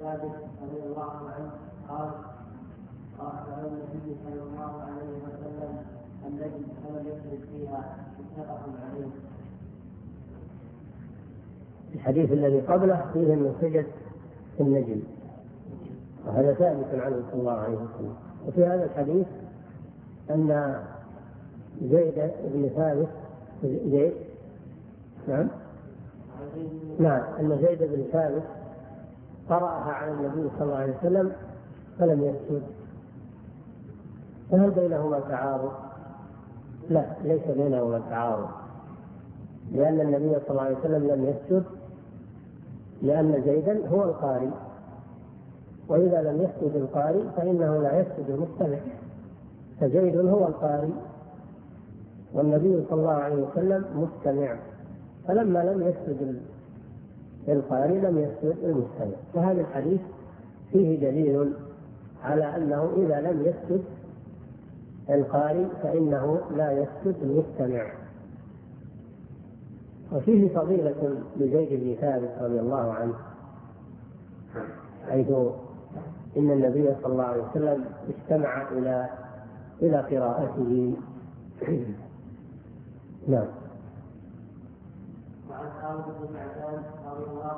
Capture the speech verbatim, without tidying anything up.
ثابت رضي الله عنه قال قال النبي صلى الله عليه وسلم الذي فلم يشرك فيها متفق عليه. الحديث الذي قبله فيه من سجد النجم، وهذا ثابت عنه صلى الله عليه وسلم. وفي هذا الحديث أن زيد بن ثابت زيد نعم نعم أن زيد بن ثابت قرأها على النبي صلى الله عليه وسلم فلم يسجد. فهل بينهما تعارض؟ لا، ليس بينهما تعارض، لأن النبي صلى الله عليه وسلم لم يسجد لأن زيدا هو القارئ، وإذا لم يسجد القارئ فإنه لا يسجد المستمع، فزيد هو القارئ والنبي صلى الله عليه وسلم مستمع، فلما لم يسجد القارئ لم يسجد المستمع. فهذا الحديث فيه دليل على أنه إذا لم يسجد القارئ فإنه لا يسجد المستمع. وفيه فضيلة لزيد بن ثابت رضي الله عنه، حيث إن النبي صلى الله عليه وسلم استمع إلى إلى قراءته. نعم. وعن خالد بن معدان رضي الله